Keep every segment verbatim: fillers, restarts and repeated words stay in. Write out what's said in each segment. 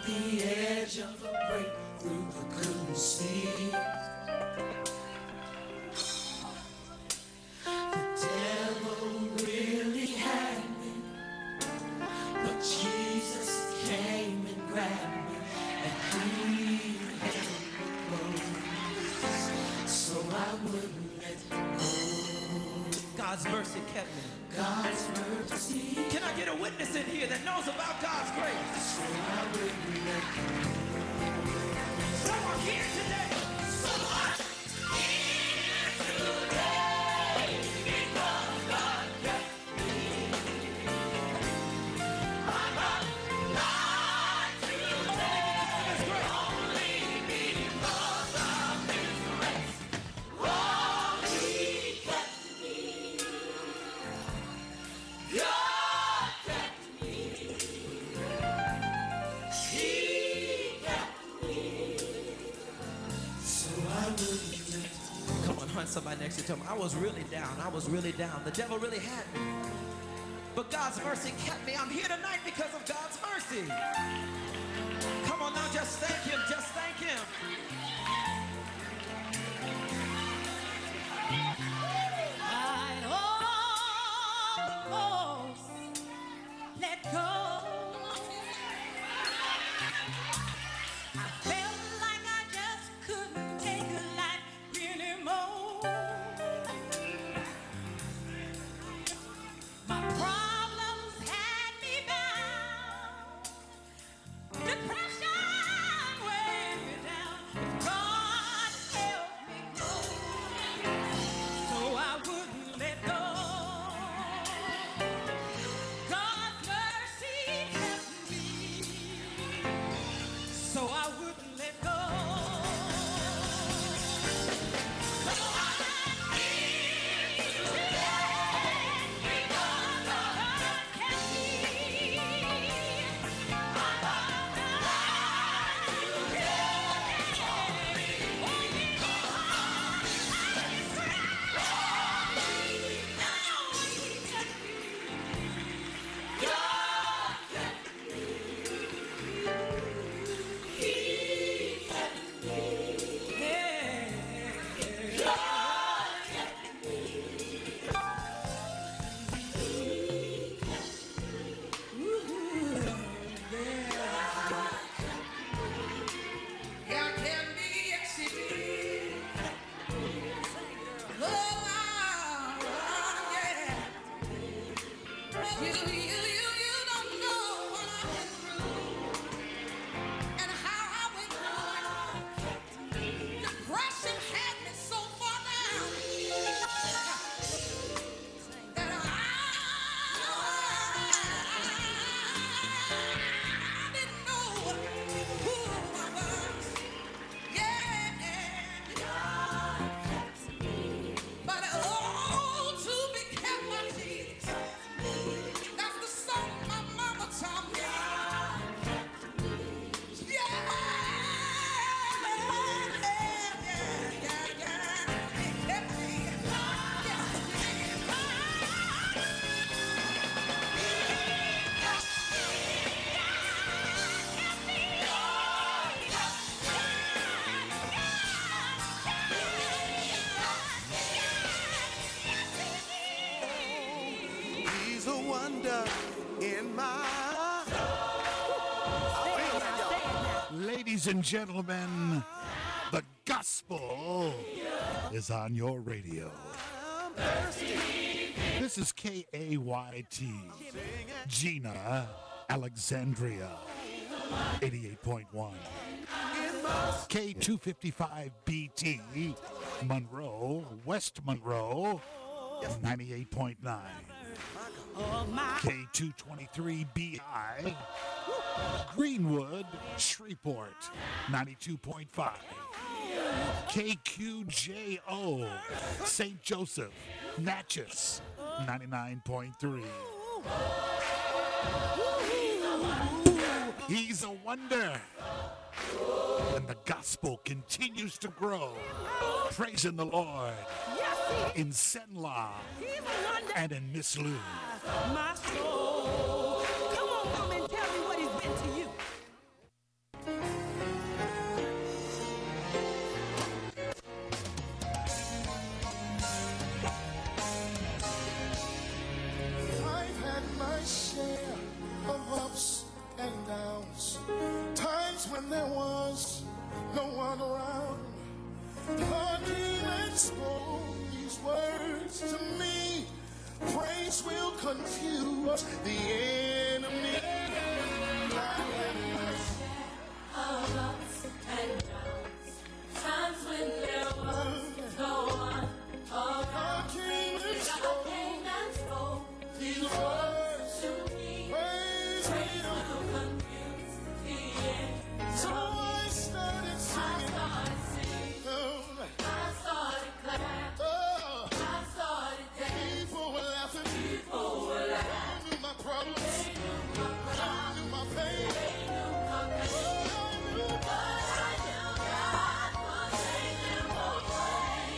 the edge of a breakthrough but couldn't see. The devil really had me, but Jesus came and grabbed me, and he held me close, so I wouldn't let go. God's mercy kept me. God's mercy. Can I get a witness in here that knows about God's grace? So I wouldn't let go. Someone here today. Someone here today, because God kept me. I got God today, only because of His grace. Oh, He kept me. God kept me. He kept me. So I wouldn't let go. Come on, hunt somebody next to you. Tell them, I was really down. I was really down. The devil really had me. But God's mercy kept me. I'm here tonight because of God's mercy. Come on now, just thank Him. Just thank Him. I almost let go. I felt like I just couldn't take life anymore. My problems had me bound. Depression weighed me down. God help me go, so I wouldn't let go. God's mercy kept me, so I wouldn't let go. So I'm here today because God kept me. I got God today, only because of His grace. You, you, you, you don't know what I've been through and how I went through it. Depression had me so far down that I didn't know who I was. Yeah. But oh, to be kept by Jesus. That's the song my mama taught me. Yeah, yeah, yeah, yeah, yeah. He kept me. Yes, he did. He's a wonder in my Ladies and gentlemen, the gospel is on your radio. This is K A Y T, Gina, Alexandria, eighty-eight point one. K two fifty-five B T, Monroe, West Monroe, ninety-eight point nine. K two twenty-three B I, Greenwood, Shreveport, ninety-two point five. K Q J O, Saint Joseph, Natchez, ninety-nine point three. He's a wonder. And the gospel continues to grow. Praising the Lord in Senla and in Miss Lou. My soul. Come on, come and tell me what He's been to you. confuse the enemy. Of ups and downs, times when there was no one around. God came and God spoke came and spoke these these words. words to me. Praise Praise Him. will confuse the end. So I started I singing. started singing, Oh, I started clapping, oh, I started dancing. people were laughing. People were laughing. They knew my problems. They knew my They problems. knew my pain. They knew my pain. Oh, I knew But I knew God would take them away.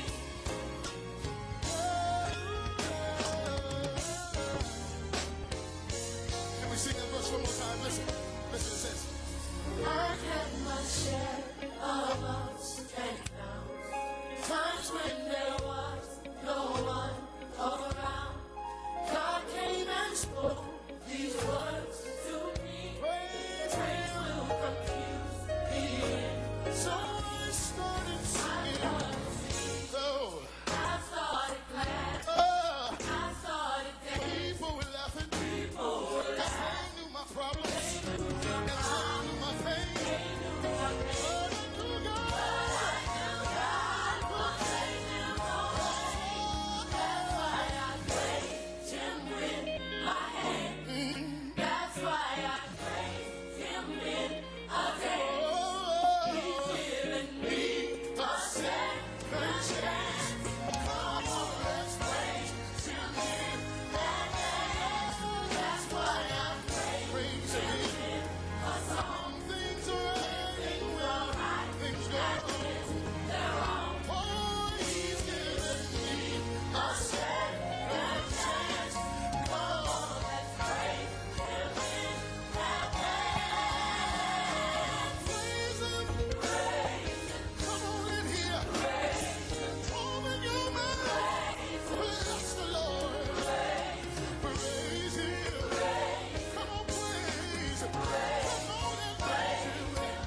Can we sing that verse one more time? Listen. Listen, it says, I've had my share of ups and downs, times when there was no one around. God came and spoke these words to me. praise Him. Praise will confuse the end. So I started I singing. started singing, Oh, I started clapping, oh, I started dancing. people were laughing. People were They laughing. knew my problems. They knew And they knew my pain. They knew my pain. But I knew God. But I knew God would take them away. That's why I praised Him with my hand. That's why I praised Him with a dance. Oh, He's given me a second chance. Come on, let's praise Him in advance. That's why I praise praise Him Him. in a song. Things are right. Things are right, Things go and wrong. when they're wrong. Oh, He's given me A second chance. Come on, let's praise Him in advance. praise Him. Praise Him, Come on in here. praise Him, Open your mouth. praise Him, Bless the Lord. Praise Him. Come on, praise Him. Come on and praise Him.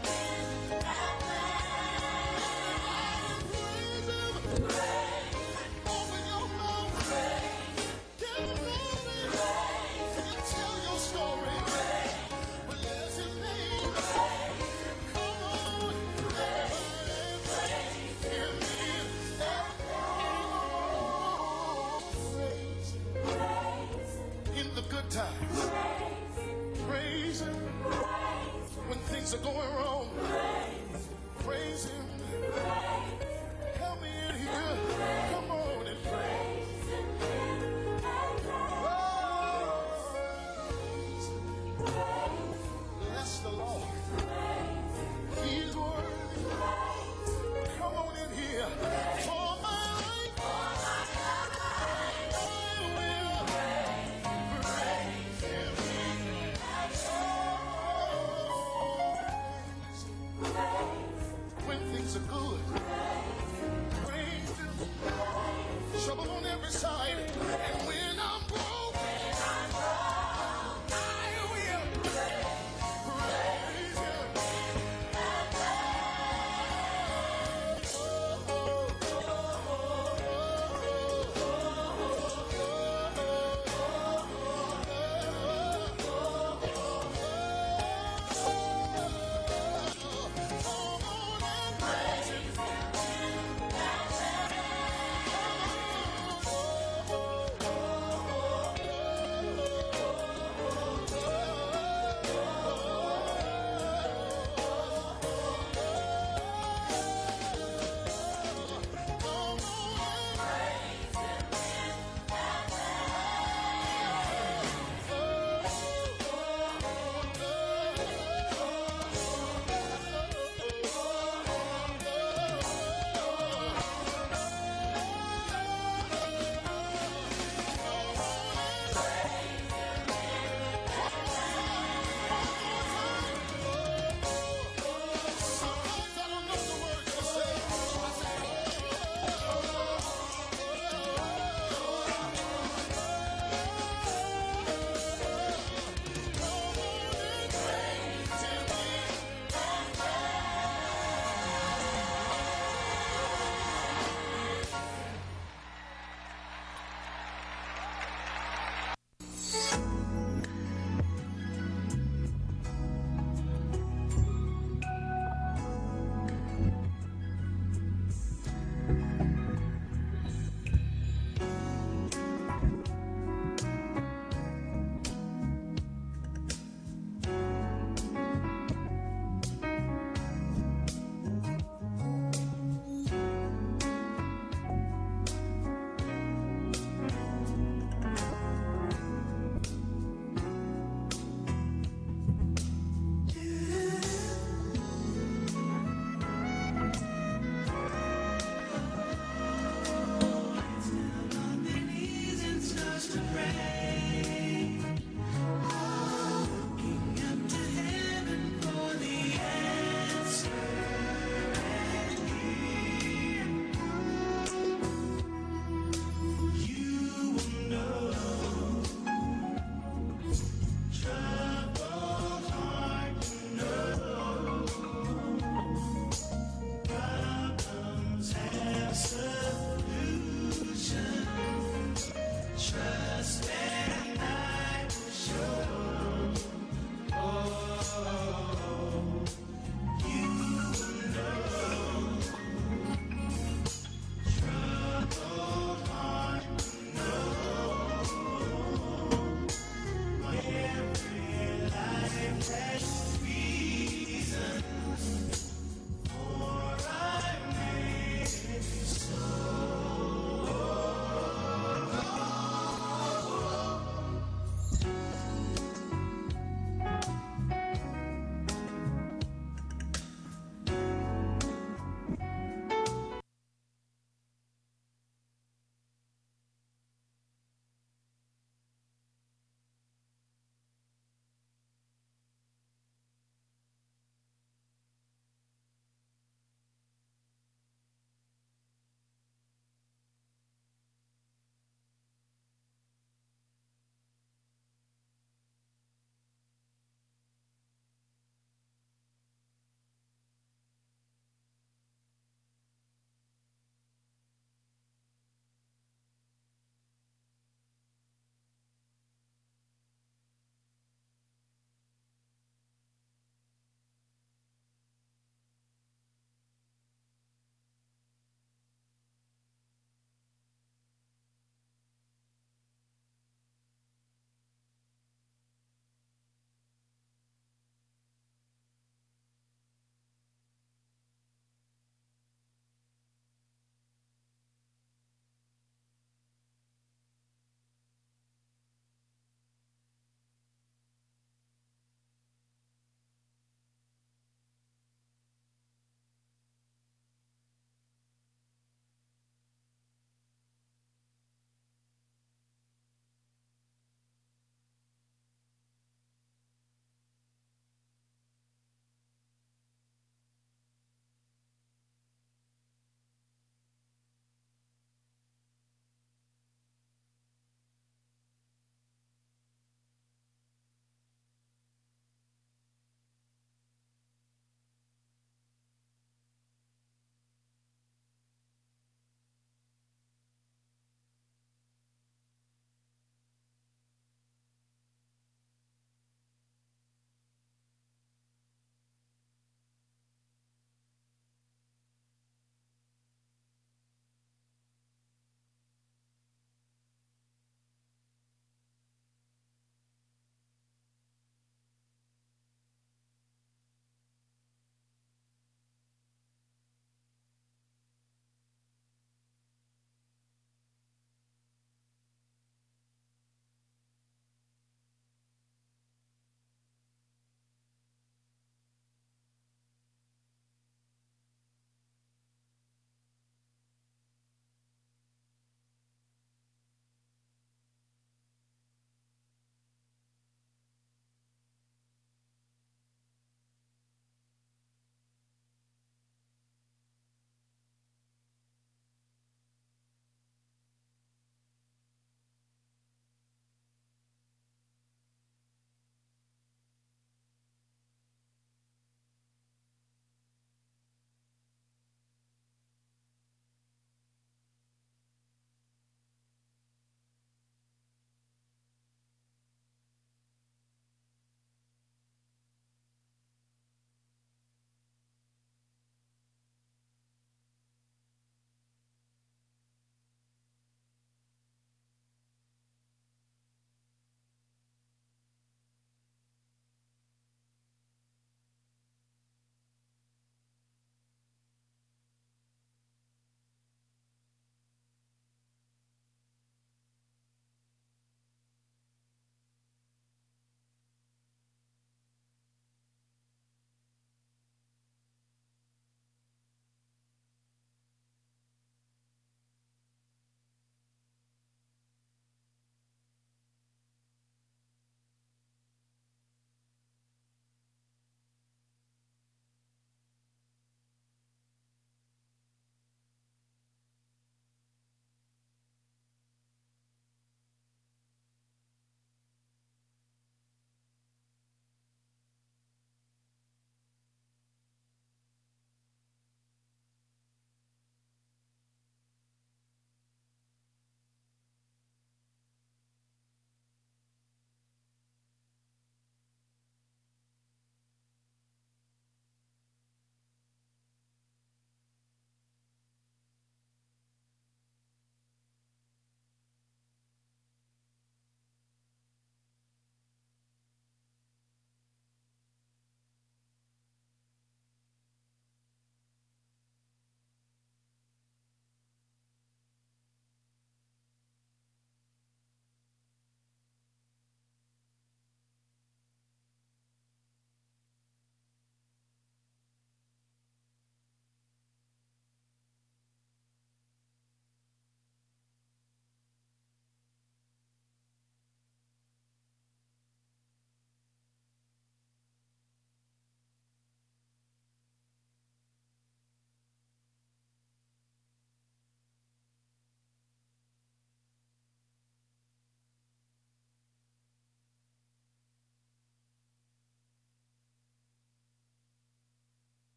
Praise Him. Open your mouth. Get ready. And tell your story. Bless His name. Come on. Everybody praise Him. Praise Him. In the good times. Praise Him. When things are going wrong.